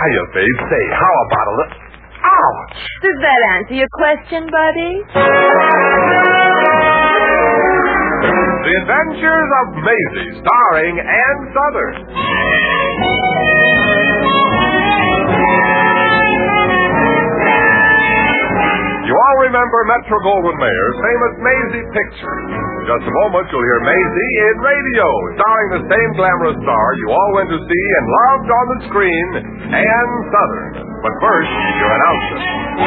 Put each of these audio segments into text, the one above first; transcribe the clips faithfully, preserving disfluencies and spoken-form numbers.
hiya, Faith. Say, how about a little... Ouch! Does that answer your question, buddy? The Adventures of Maisie, starring Ann Southern. You all remember Metro-Goldwyn-Mayer's famous Maisie picture. In just a moment, you'll hear Maisie in radio, starring the same glamorous star you all went to see and loved on the screen, Ann Southern. But first, your announcement.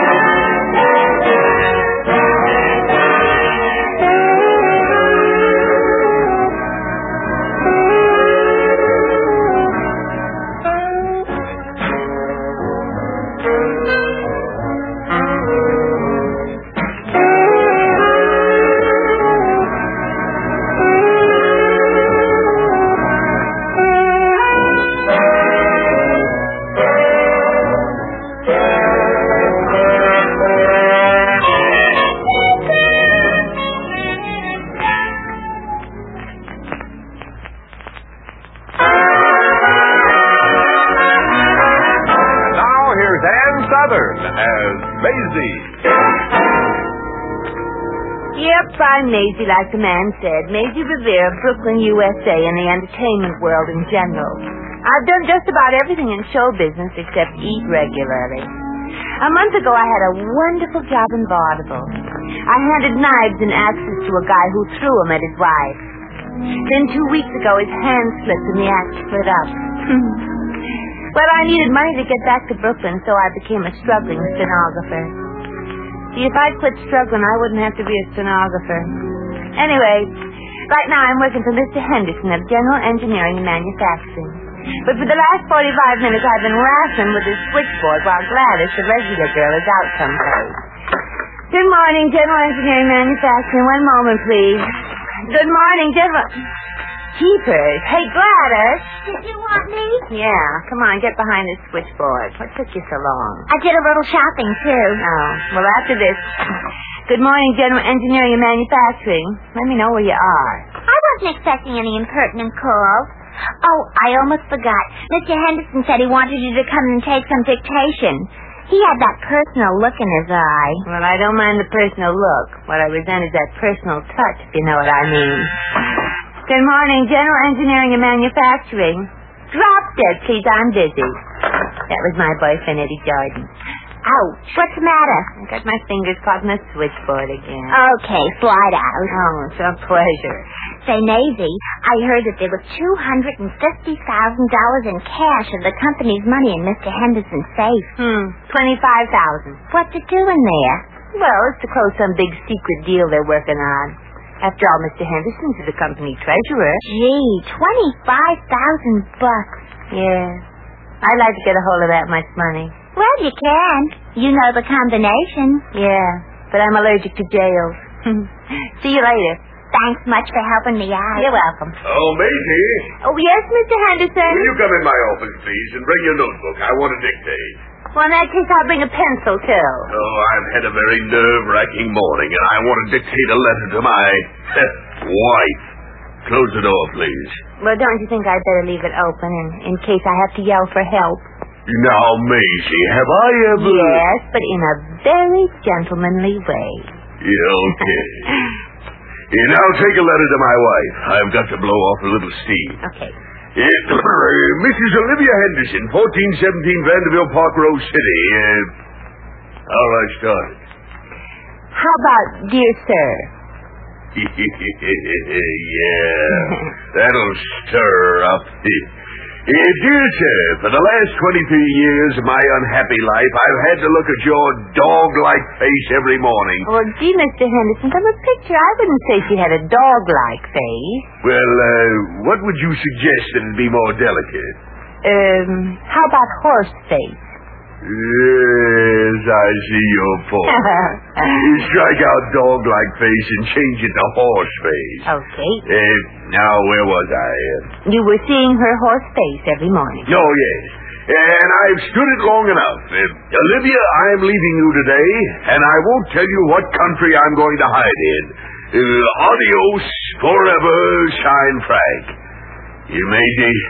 As Maisie. Yep, I'm Maisie, like the man said. Maisie Revere, Brooklyn, U S A, and the entertainment world in general. I've done just about everything in show business except eat regularly. A month ago, I had a wonderful job in vaudeville. I handed knives and axes to a guy who threw them at his wife. Then two weeks ago, his hand slipped and the axe split up. Well, I needed money to get back to Brooklyn, so I became a struggling stenographer. See, if I'd quit struggling, I wouldn't have to be a stenographer. Anyway, right now I'm working for Mister Henderson of General Engineering and Manufacturing. But for the last forty-five minutes, I've been wrestling with this switchboard while Gladys, the regular girl, is out someplace. Good morning, General Engineering and Manufacturing. One moment, please. Good morning, General... Keepers. Hey, Gladys. Did you want me? Yeah, come on, get behind this switchboard. What took you so long? I did a little shopping, too. Oh, well, after this... Good morning, General Engineering and Manufacturing. Let me know where you are. I wasn't expecting any impertinent calls. Oh, I almost forgot. Mister Henderson said he wanted you to come and take some dictation. He had that personal look in his eye. Well, I don't mind the personal look. What I resent is that personal touch, if you know what I mean. Good morning, General Engineering and Manufacturing. Drop dead, please. I'm busy. That was my boyfriend, Eddie Jordan. Ouch. What's the matter? I got my fingers caught in the switchboard again. Okay, slide out. Oh, it's a pleasure. Say, Maisie, I heard that there was two hundred fifty thousand dollars in cash of the company's money in Mister Henderson's safe. Hmm, twenty-five thousand dollars. What's it doing there? Well, it's to close some big secret deal they're working on. After all, Mister Henderson's the company treasurer. Gee, twenty-five thousand bucks. Yeah. I'd like to get a hold of that much money. Well, you can. You know the combination. Yeah, but I'm allergic to jails. See you later. Thanks much for helping me out. You're welcome. Oh, Maisie. Oh, yes, Mister Henderson? Will you come in my office, please, and bring your notebook? I want to dictate. Well, in that case, I'll bring a pencil, too. Oh, I've had a very nerve-wracking morning, and I want to dictate a letter to my wife. Close the door, please. Well, don't you think I'd better leave it open in, in case I have to yell for help? Now, Maisie, have I ever... Yes, but in a very gentlemanly way. Yeah, okay. Here, now take a letter to my wife. I've got to blow off a little steam. Okay. Uh, Missus Olivia Henderson, fourteen seventeen Vanderbilt Park, Rose City. Uh, all right, start. How about, dear sir? Yeah, that'll stir up. Uh, dear sir, for the last twenty-three years of my unhappy life, I've had to look at your dog-like face every morning. Well, gee, Mister Henderson, from a picture, I wouldn't say she had a dog-like face. Well, uh, what would you suggest that'd be more delicate? Um, how about horse face? Yes, I see your point. You strike out dog-like face and change it to horse face. Okay. Uh, now, where was I? Uh, you were seeing her horse face every morning. Oh, yes. And I've stood it long enough. Uh, Olivia, I'm leaving you today, and I won't tell you what country I'm going to hide in. Uh, adios forever, Shine Frank. You may be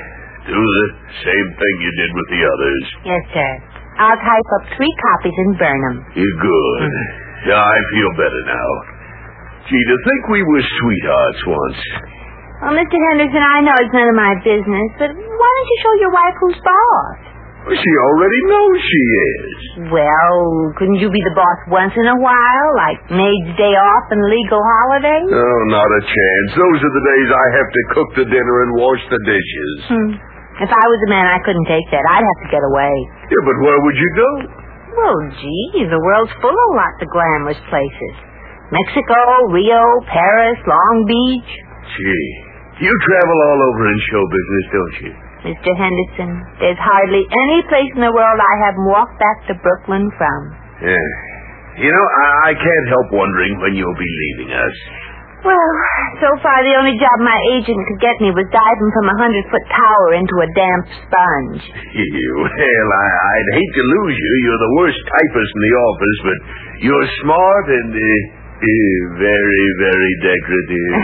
Do the same thing you did with the others. Yes, sir. I'll type up three copies and burn them. You're good. Yeah, I feel better now. Gee, to think we were sweethearts once. Well, Mister Henderson, I know it's none of my business, but why don't you show your wife who's boss? Well, she already knows she is. Well, couldn't you be the boss once in a while, like maid's day off and legal holidays? No, not a chance. Those are the days I have to cook the dinner and wash the dishes. Hmm. If I was a man, I couldn't take that. I'd have to get away. Yeah, but where would you go? Well, gee, the world's full of lots of glamorous places. Mexico, Rio, Paris, Long Beach. Gee, you travel all over in show business, don't you? Mister Henderson, there's hardly any place in the world I haven't walked back to Brooklyn from. Yeah. You know, I, I can't help wondering when you'll be leaving us. Well, so far the only job my agent could get me was diving from a hundred-foot tower into a damp sponge. Well, I, I'd hate to lose you. You're the worst typist in the office, but you're smart and uh, uh, very, very decorative.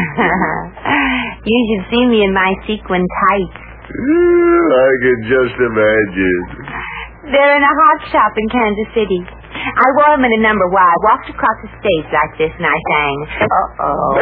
You should see me in my sequin tights. I can just imagine. They're in a hot shop in Kansas City. I wore them in a number while I walked across the stage like this and I sang, uh-oh.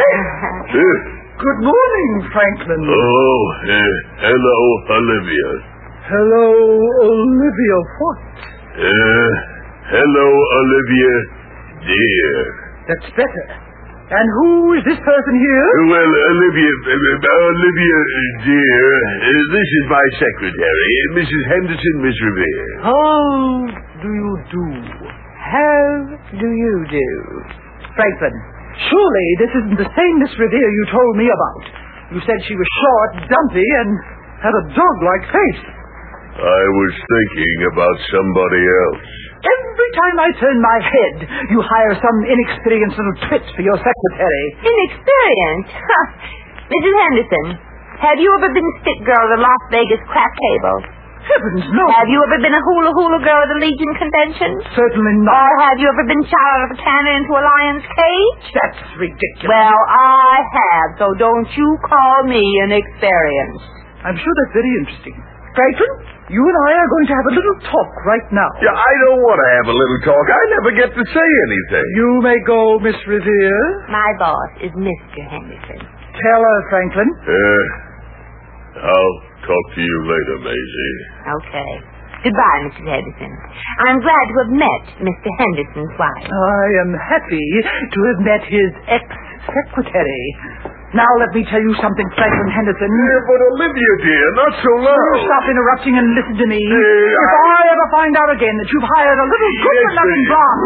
Good morning, Franklin. Oh, uh, hello, Olivia. Hello, Olivia what? Uh, hello, Olivia, dear. That's better. And who is this person here? Well, Olivia, uh, Olivia, dear, uh, this is my secretary, Missus Henderson, Miss Revere. How do you do? How do you do? Franklin, surely this isn't the same Miss Revere you told me about. You said she was short, dumpy, and had a dog-like face. I was thinking about somebody else. Every time I turn my head, you hire some inexperienced little twit for your secretary. Inexperienced? Huh. Missus Henderson, have you ever been stick girl at the Las Vegas crap table? Heavens, no. Have you ever been a hula hula girl at the Legion Convention? Certainly not. Or have you ever been shot out of a cannon into a lion's cage? That's ridiculous. Well, I have, so don't you call me inexperienced. I'm sure that's very interesting. Franklin, you and I are going to have a little talk right now. Yeah, I don't want to have a little talk. I never get to say anything. You may go, Miss Revere. My boss is Mister Henderson. Tell her, Franklin. Uh, I'll talk to you later, Maisie. Okay. Goodbye, Missus Henderson. I'm glad to have met Mister Henderson's wife. I am happy to have met his ex-secretary. Now let me tell you something, Franklin Henderson. Yeah, but Olivia, dear, not so loud. Stop interrupting and listen to me. Uh, if I... I ever find out again that you've hired a little Yes, good-for-nothing dear. blonde...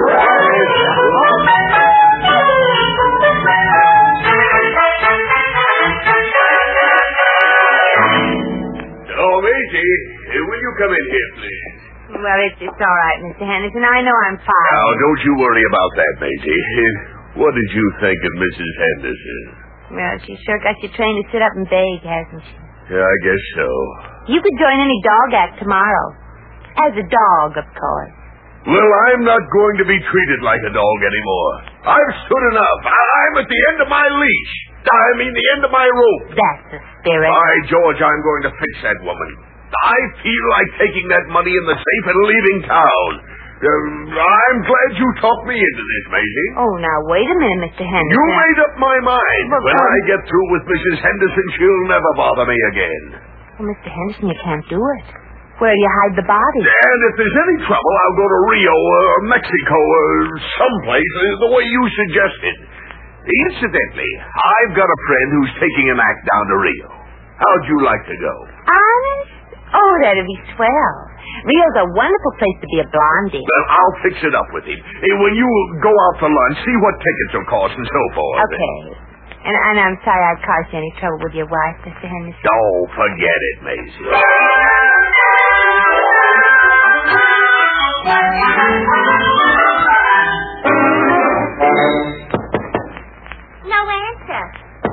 Oh, Maisie, uh, will you come in here, please? Well, it's, it's all right, Mister Henderson. I know I'm fine. Now, don't you worry about that, Maisie. Uh, What did you think of Missus Henderson? Well, she sure got you trained to sit up and beg, hasn't she? Yeah, I guess so. You could join any dog act tomorrow. As a dog, of course. Well, I'm not going to be treated like a dog anymore. I've stood enough. I- I'm at the end of my leash. I mean, the end of my rope. That's the spirit. By George, I'm going to fix that woman. I feel like taking that money in the safe and leaving town. Um, I'm glad you talked me into this, Maisie. Oh, now, wait a minute, Mister Henderson. You made up my mind. Well, when um, I get through with Missus Henderson, she'll never bother me again. Well, Mister Henderson, you can't do it. Where do you hide the body? And if there's any trouble, I'll go to Rio or Mexico or someplace uh, the way you suggested. Incidentally, I've got a friend who's taking an act down to Rio. How'd you like to go? Honest? Oh, that'd be swell. Rio's a wonderful place to be a blondie. Well, I'll fix it up with him. Hey, when you go out for lunch, see what tickets will cost and so forth. Okay. And, and I'm sorry I caused you any trouble with your wife, Mister Henderson. Oh, forget it, Maisie. No answer.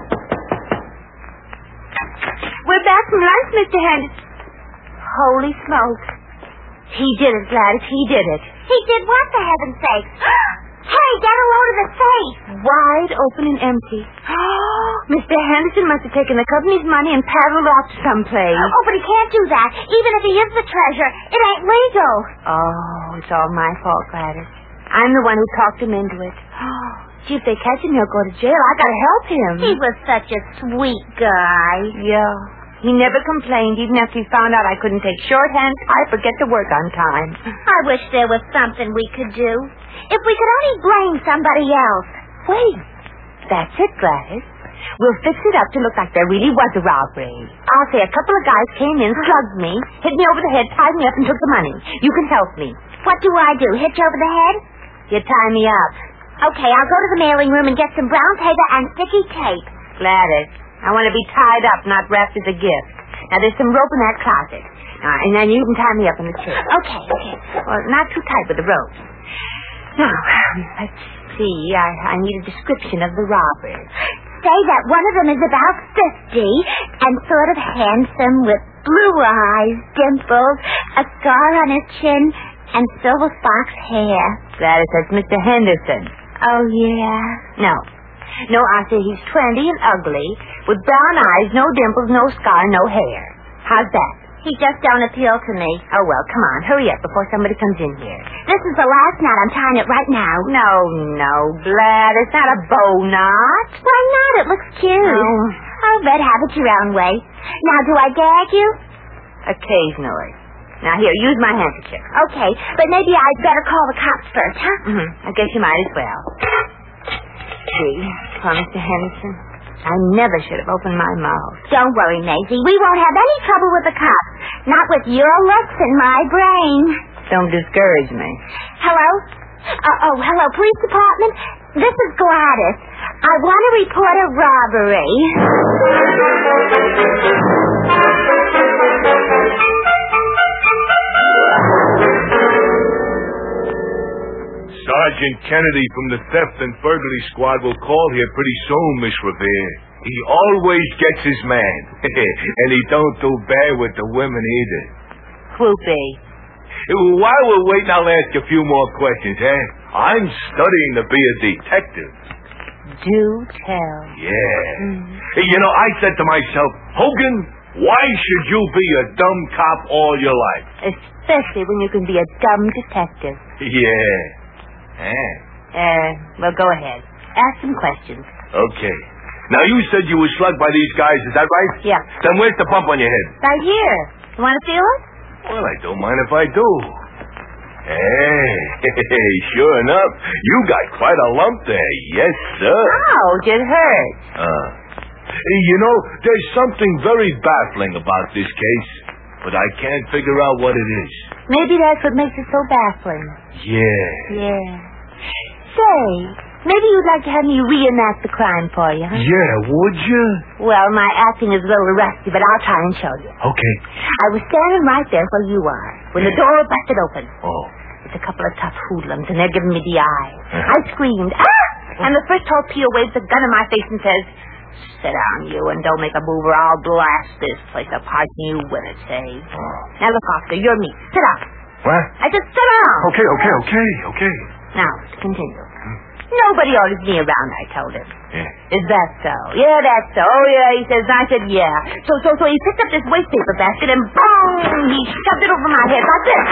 We're back from lunch, Mister Henderson. Holy smoke. He did it, Gladys. He did it. He did what, for heaven's sake? Hey, get a load of the safe. Wide open and empty. Mister Henderson must have taken the company's money and paddled off someplace. Oh, but he can't do that. Even if he is the treasurer, it ain't legal. Oh, it's all my fault, Gladys. I'm the one who talked him into it. Oh, gee, if they catch him, he'll go to jail. I gotta help him. He was such a sweet guy. Yeah. He never complained, even after he found out I couldn't take shorthand type or get to work on time. I wish there was something we could do. If we could only blame somebody else. Wait. That's it, Gladys. We'll fix it up to look like there really was a robbery. I'll say a couple of guys came in, slugged me, hit me over the head, tied me up, and took the money. You can help me. What do I do? Hit you over the head? You tie me up. Okay, I'll go to the mailing room and get some brown paper and sticky tape. Gladys, I want to be tied up, not wrapped as a gift. Now, there's some rope in that closet. Now, and then you can tie me up in the chair. Okay, okay. Well, not too tight with the rope. Now, let's see. I, I need a description of the robbers. Say that one of them is about fifty and sort of handsome with blue eyes, dimples, a scar on his chin, and silver fox hair. Gladys, that's Mister Henderson. Oh, yeah? No. No, I say he's twenty and ugly, with brown eyes, no dimples, no scar, no hair. How's that? He just don't appeal to me. Oh, well, come on. Hurry up before somebody comes in here. This is the last knot. I'm tying it right now. No, no, Gladys, not a bow knot. Why not? It looks cute. Oh. Oh, but have it your own way. Now, do I gag you? Occasionally. Now, here, use my handkerchief. Okay, but maybe I'd better call the cops first, huh? Mm-hmm. I guess you might as well. See, poor Mister Henderson. I never should have opened my mouth. Don't worry, Maisie. We won't have any trouble with the cops. Not with your looks and my brain. Don't discourage me. Hello? Uh, oh, hello, police department? This is Gladys. I want to report a robbery. Sergeant Kennedy from the Theft and Burglary Squad will call here pretty soon, Miss Revere. He always gets his man. And he don't do bad with the women either. Whoopee. While we're waiting, I'll ask you a few more questions, eh? I'm studying to be a detective. Do tell. Yeah. Mm. You know, I said to myself, Hogan, why should you be a dumb cop all your life? Especially when you can be a dumb detective. Yeah. Eh. Uh, well, go ahead. Ask some questions. Okay. Now, you said you were slugged by these guys, is that right? Yeah. Then where's the bump on your head? Right here. You want to feel it? Well, I don't mind if I do. Hey, sure enough, you got quite a lump there. Yes, sir. Ouch, it hurts. Uh, you know, there's something very baffling about this case, but I can't figure out what it is. Maybe that's what makes it so baffling. Yeah. Yeah. Say, maybe you'd like to have me reenact the crime for you, huh? Yeah, would you? Well, my acting is a little rusty, but I'll try and show you. Okay. I was standing right there where you are, when the door busted open. Oh. It's a couple of tough hoodlums, and they're giving me the eye. Uh-huh. I screamed, ah! And the first torpedo waves a gun in my face and says, sit down, you, and don't make a move or I'll blast this place apart and you win it, say. Oh. Now, look, officer, you're me. Sit down. What? I said, sit down. Okay, okay, okay, okay. Now, to continue. Hmm. Nobody orders me around, I told him. Yeah. Is that so? Yeah, that's so. Oh, yeah, he says. I said, yeah. So, so, so he picked up this waste paper basket and boom, he shoved it over my head like this.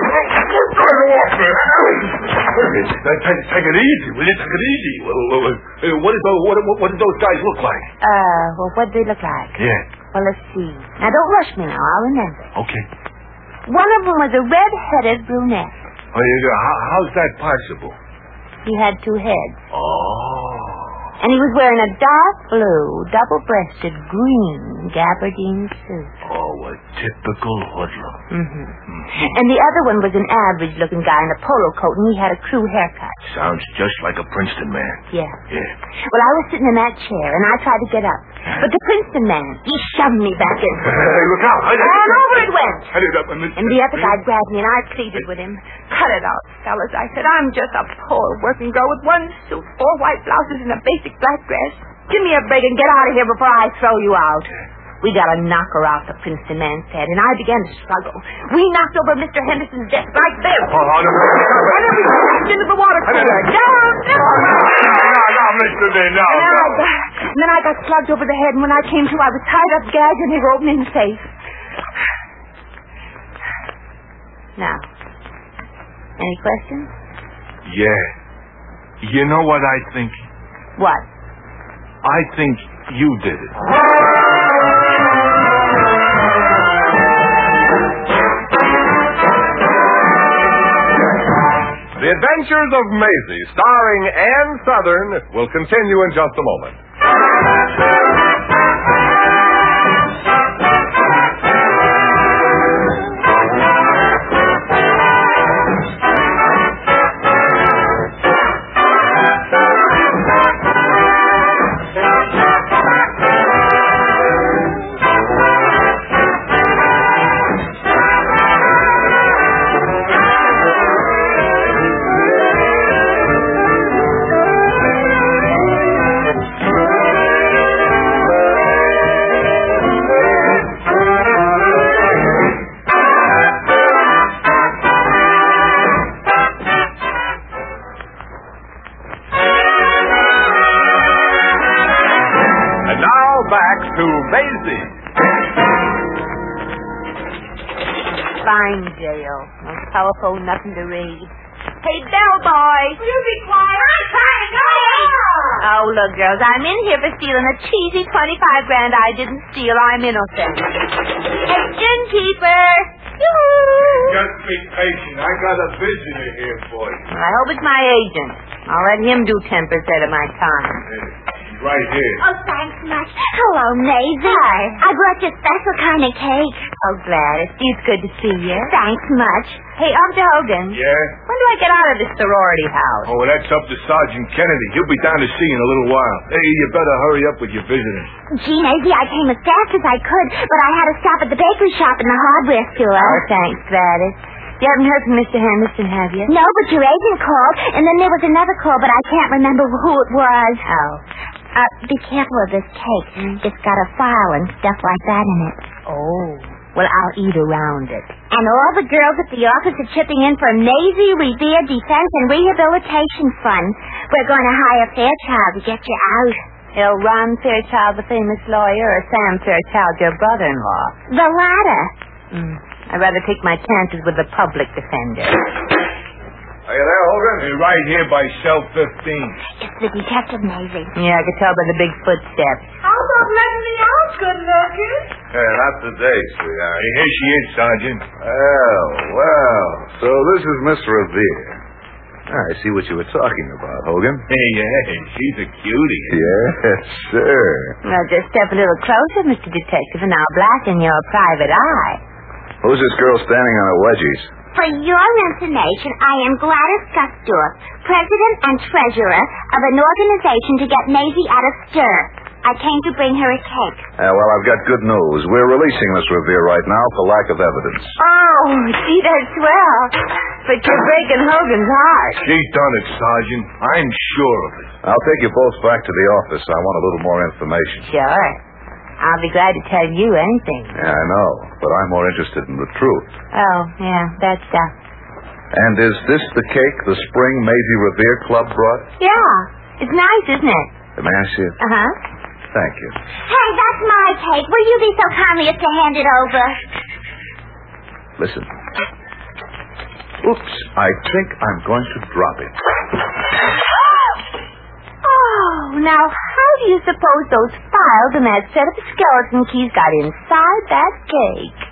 Take, take it easy, will you? Take it easy. Well, what, did those, what, what did those guys look like? Uh, well, what did they look like? Yeah. Well, let's see. Now, don't rush me now. I'll remember. Okay. One of them was a red-headed brunette. Oh, how, how's that possible? He had two heads. Oh. And he was wearing a dark blue, double-breasted, green gabardine suit. Oh, a typical hoodlum. Mm-hmm. Mm-hmm. And the other one was an average-looking guy in a polo coat, and he had a crew haircut. Sounds just like a Princeton man. Yeah. Yeah. Well, I was sitting in that chair, and I tried to get up. But the Princeton man, he shoved me back in. Hey, look out. I, and over it went. I did up, and, and the other guy grabbed me, and I pleaded with him. Cut it out, fellas. I said, I'm just a poor working girl with one suit, four white blouses, and a basic black dress. Give me a break and get out of here before I throw you out. We got a knocker out, the Princeton man said, and I began to struggle. We knocked over Mister Henderson's desk right there. Oh, no, no, And then we crashed into the water cooler. Down, down. no, no, Mister Day, no, And then, no. I got, and then I got slugged over the head, and when I came to, I was tied up, gagged, and they were opening the safe. Now, any questions? Yeah. You know what I think? What? I think you did it. The Adventures of Maisie, starring Ann Southern, will continue in just a moment. Back to Maisie. Fine jail. No telephone, nothing to read. Hey, bellboy. Will you be quiet? I'm trying to go out. Oh, look, girls, I'm in here for stealing a cheesy twenty-five grand I didn't steal. I'm innocent. Hey, innkeeper. Yoo-hoo. Just be patient. I got a visitor here for you. I hope it's my agent. I'll let him do ten percent of my time. He's right here. Oh, thanks much. Hello, Maisie. Hi. I brought you a special kind of cake. Oh, Gladys, it's good to see you. Thanks much. Hey, Officer Hogan. Yeah? When do I get out of this sorority house? Oh, well, that's up to Sergeant Kennedy. He'll be down to see you in a little while. Hey, you better hurry up with your visitors. Gee, Maisie, I came as fast as I could, but I had to stop at the bakery shop and the hardware store. Oh, thanks, Gladys. You haven't heard from Mister Henderson, have you? No, but your agent called, and then there was another call, but I can't remember who it was. Oh. Uh, be careful of this cake. It's got a file and stuff like that in it. Oh. Well, I'll eat around it. And all the girls at the office are chipping in for Maisie Revere Defense and Rehabilitation Fund. We're going to hire Fairchild to get you out. L. Ron Fairchild, the famous lawyer, or Sam Fairchild, your brother-in-law? The latter. Mm. I'd rather take my chances with the public defender. Are you there, Hogan? Hey, right here by cell fifteen. It's the detective, Maisie. Yeah, I could tell by the big footsteps. How about letting me out, good looking? Hey, not today, sweetheart. Hey, here she is, Sergeant. Well, well. So this is Miss Revere. I see what you were talking about, Hogan. Hey, yeah, she's a cutie. Yes, sir. Now, just step a little closer, Mister Detective, and I'll blacken your private eye. Who's this girl standing on her wedgies? For your information, I am Gladys Gusdorf, president and treasurer of an organization to get Maisie out of stir. I came to bring her a cake. Uh, well, I've got good news. We're releasing Miss Revere right now for lack of evidence. Oh, gee, that's swell. But you're breaking Hogan's heart. She's done it, Sergeant. I'm sure of it. I'll take you both back to the office. I want a little more information. Sure. I'll be glad to tell you anything. Yeah, I know, but I'm more interested in the truth. Oh, yeah, that stuff. And is this the cake the Spring Maisie Revere Club brought? Yeah. It's nice, isn't it? May I see it? Uh-huh. Thank you. Hey, that's my cake. Will you be so kindly as to hand it over? Listen. Oops, I think I'm going to drop it. Oh, now how do you suppose those files and that set of skeleton keys got inside that cake?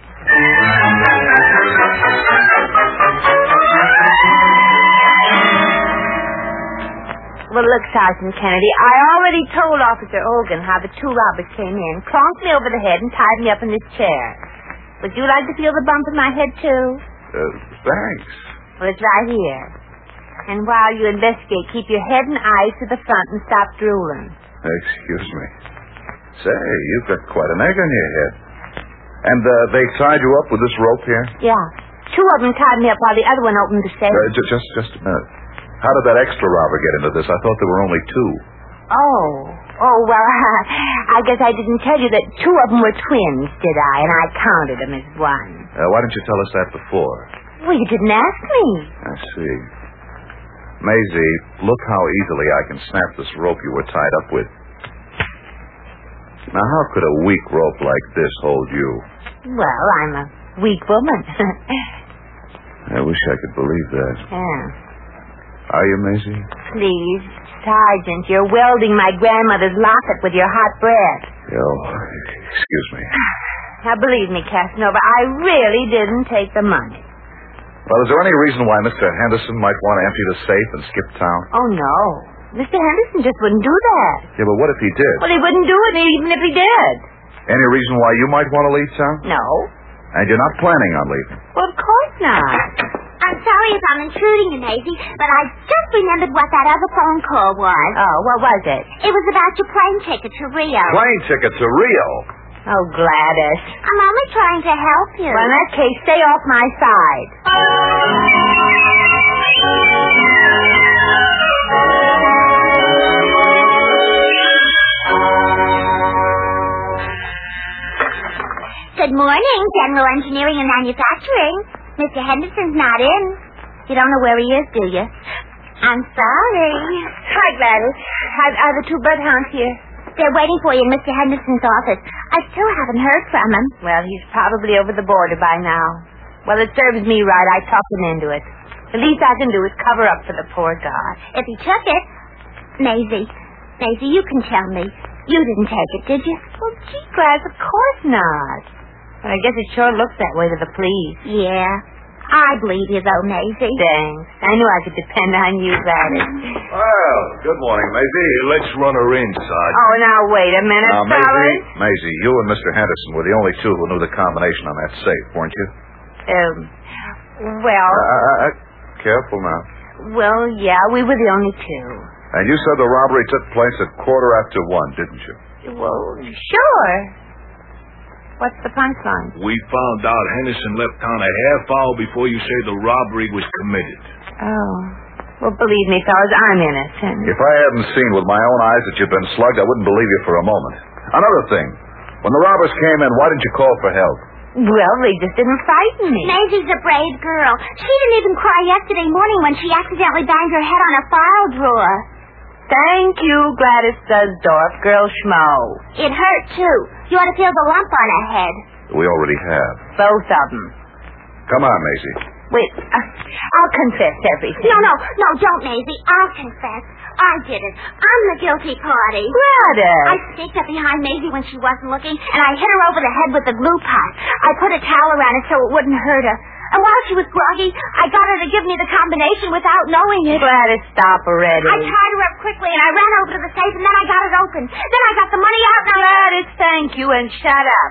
Well, look, Sergeant Kennedy, I already told Officer Hogan how the two robbers came in, clonked me over the head, and tied me up in this chair. Would you like to feel the bump in my head, too? Uh, thanks. Well, it's right here. And while you investigate, keep your head and eyes to the front and stop drooling. Excuse me. Say, you've got quite an egg on your head. And uh, they tied you up with this rope here? Yeah. Two of them tied me up while the other one opened the safe. Uh, ju- just, just a minute. How did that extra robber get into this? I thought there were only two. Oh. Oh, well, I guess I didn't tell you that two of them were twins, did I? And I counted them as one. Uh, why didn't you tell us that before? Well, you didn't ask me. I see. Maisie, look how easily I can snap this rope you were tied up with. Now, how could a weak rope like this hold you? Well, I'm a weak woman. I wish I could believe that. Yeah. Are you, Maisie? Please, Sergeant, you're welding my grandmother's locket with your hot breath. Oh, excuse me. Now, believe me, Casanova, I really didn't take the money. Well, is there any reason why Mister Henderson might want to empty the safe and skip town? Oh, no. Mister Henderson just wouldn't do that. Yeah, but what if he did? Well, he wouldn't do it even if he did. Any reason why you might want to leave town? No. And you're not planning on leaving? Well, of course not. I'm sorry if I'm intruding you, Maisie, but I just remembered what that other phone call was. Oh, what was it? It was about your plane ticket to Rio. Plane ticket to Rio? Oh, Gladys. I'm only trying to help you. Well, in that case, stay off my side. Good morning, General Engineering and Manufacturing. Mister Henderson's not in. You don't know where he is, do you? I'm sorry. Hi, Gladys. Are, are the two bloodhounds here? They're waiting for you in Mister Henderson's office. I still haven't heard from him. Well, he's probably over the border by now. Well, it serves me right. I talked him into it. The least I can do is cover up for the poor guy. If he took it... Maisie, Maisie, you can tell me. You didn't take it, did you? Well, gee, Gladys, of course not. But I guess it sure looks that way to the police. Yeah. I believe you, though, Maisie. Thanks. I knew I could depend on you, Gladys. Well, good morning, Maisie. Let's run her in, Sergeant. Oh, now, wait a minute, Now, fellas. Maisie, Maisie, you and Mister Henderson were the only two who knew the combination on that safe, weren't you? Um, well... Uh, uh, uh, careful now. Well, yeah, we were the only two. And you said the robbery took place at quarter after one, didn't you? Well, sure. What's the punchline? We found out Henderson left town a half hour before you say the robbery was committed. Oh. Well, believe me, fellas, I'm innocent. If I hadn't seen with my own eyes that you've been slugged, I wouldn't believe you for a moment. Another thing. When the robbers came in, why didn't you call for help? Well, they just didn't frighten me. Maisie's a brave girl. She didn't even cry yesterday morning when she accidentally banged her head on a file drawer. Thank you, Gladys Sudsdorf, girl schmo. It hurt, too. You ought to feel the lump on her head. We already have. Both of them. Come on, Maisie. Wait, uh, I'll confess everything. No, no, no, don't, Maisie. I'll confess. I did it. I'm the guilty party. Gladys. I sneaked up behind Maisie when she wasn't looking, and I hit her over the head with the glue pot. I put a towel around it so it wouldn't hurt her. And while she was groggy, I got her to give me the combination without knowing it. Gladys, stop already. I tied her up quickly, and I ran over to the safe, and then I got it open. Then I got the money out, and I... Gladys, thank you, and shut up.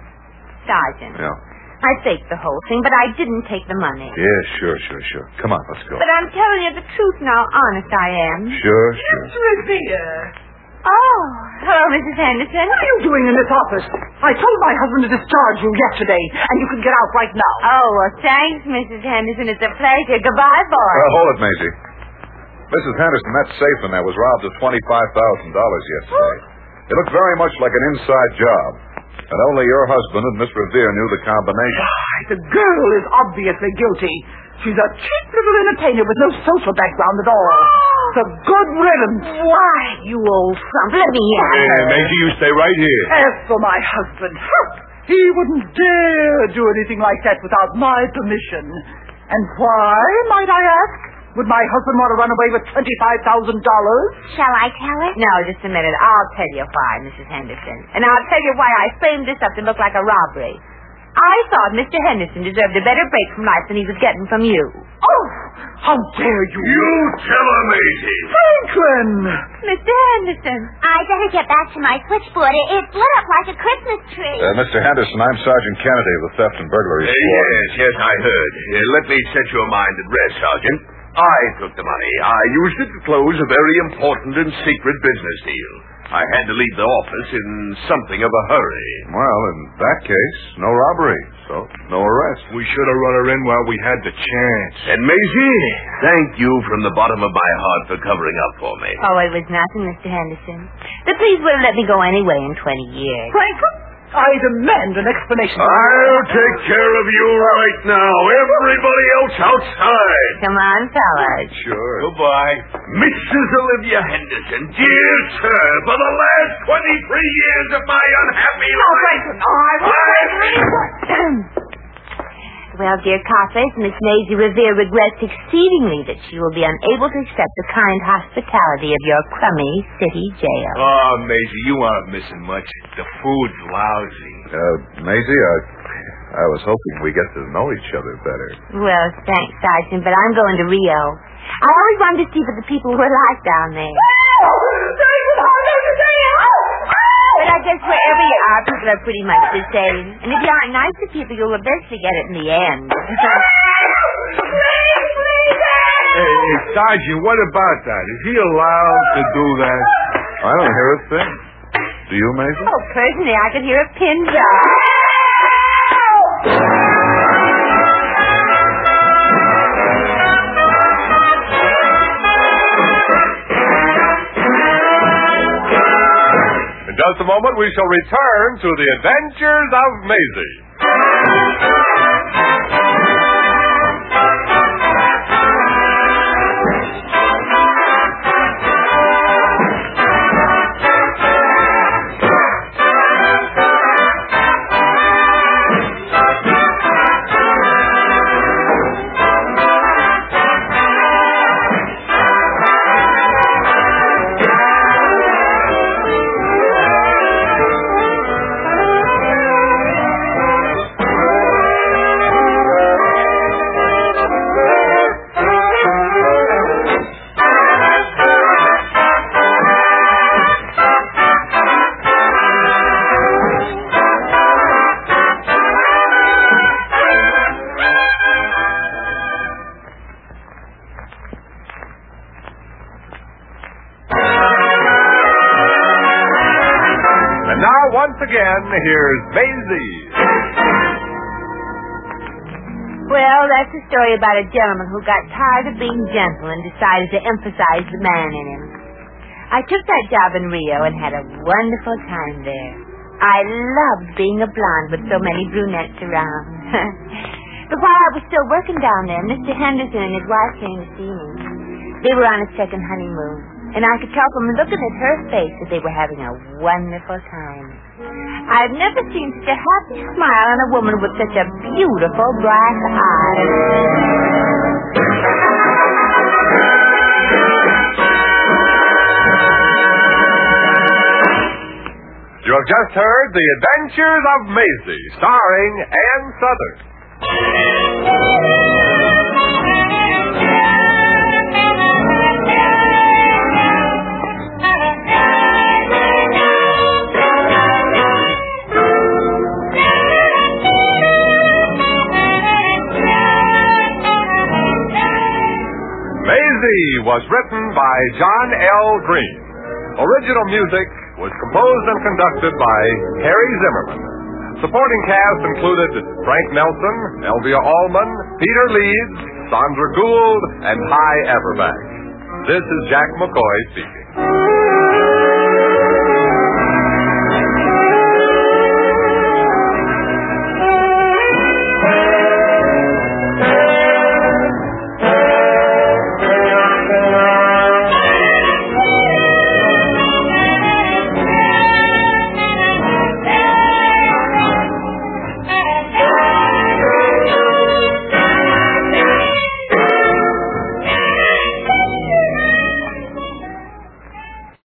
Sergeant. Yeah. I faked the whole thing, but I didn't take the money. Yeah, sure, sure, sure. Come on, let's go. But I'm telling you the truth now. Honest, I am. Sure, sure. Miss Revere. Oh, hello, Missus Henderson. What are you doing in this office? I told my husband to discharge you yesterday, and you can get out right now. Oh, well, thanks, Missus Henderson. It's a pleasure. Goodbye, boy. Uh, hold it, Maisie. Missus Henderson, that safe in there was robbed of twenty-five thousand dollars yesterday. It looked very much like an inside job. And only your husband and Miss Revere knew the combination. Why, the girl is obviously guilty. She's a cheap little entertainer with no social background at all. It's a good riddance. Why, you old frump. Let me in. Hey, Maisie, you stay right here. As for my husband, he wouldn't dare do anything like that without my permission. And why, might I ask? Would my husband want to run away with twenty-five thousand dollars? Shall I tell her? No, just a minute. I'll tell you why, Missus Henderson. And I'll tell you why I framed this up to look like a robbery. I thought Mister Henderson deserved a better break from life than he was getting from you. Oh, how dare you! You tell her, Maisie. Franklin! Mister Henderson. I better get back to my switchboard. It, it lit up like a Christmas tree. Uh, Mister Henderson, I'm Sergeant Kennedy of the Theft and Burglary Uh, Squad. yes, yes, I heard. Uh, let me set your mind at rest, Sergeant. I took the money. I used it to close a very important and secret business deal. I had to leave the office in something of a hurry. Well, in that case, no robbery, so no arrest. We should have run her in while we had the chance. And Maisie, thank you from the bottom of my heart for covering up for me. Oh, it was nothing, Mister Henderson. The police would have let me go anyway in twenty years. Frankfurt, I demand an explanation. I'll take care of you right now. Everybody else outside. Come on, fellas. Sure. Goodbye. Missus Olivia Henderson, dear sir, for the last twenty-three years of my unhappy Oh, life. Frankfurt, oh, I I- Well, dear Carface, Miss Maisie Revere regrets exceedingly that she will be unable to accept the kind hospitality of your crummy city jail. Oh, Maisie, you aren't missing much. The food's lousy. Uh, Maisie, I, I was hoping we get to know each other better. Well, thanks, Sergeant, but I'm going to Rio. I always wanted to see what the people were like down there. But I guess wherever you are, people are pretty much the same. And if you aren't nice to people, you'll eventually get it in the end. Hey, hey, Sergeant, what about that? Is he allowed to do that? I don't hear a thing. Do you, Maisie? Oh, personally, I could hear a pin drop. In just a moment, we shall return to the adventures of Maisie. Once again, here's Maisie. Well, that's a story about a gentleman who got tired of being gentle and decided to emphasize the man in him. I took that job in Rio and had a wonderful time there. I loved being a blonde with so many brunettes around. But while I was still working down there, Mister Henderson and his wife came to see me. They were on a second honeymoon, and I could tell from looking at her face that they were having a wonderful time. I've never seen such a happy smile on a woman with such a beautiful black eye. You have just heard The Adventures of Maisie, starring Ann Southern. Maisie was written by John L. Green. Original music was composed and conducted by Harry Zimmerman. Supporting cast included Frank Nelson, Elvia Allman, Peter Leeds, Sandra Gould, and Hy Averback. This is Jack McCoy speaking.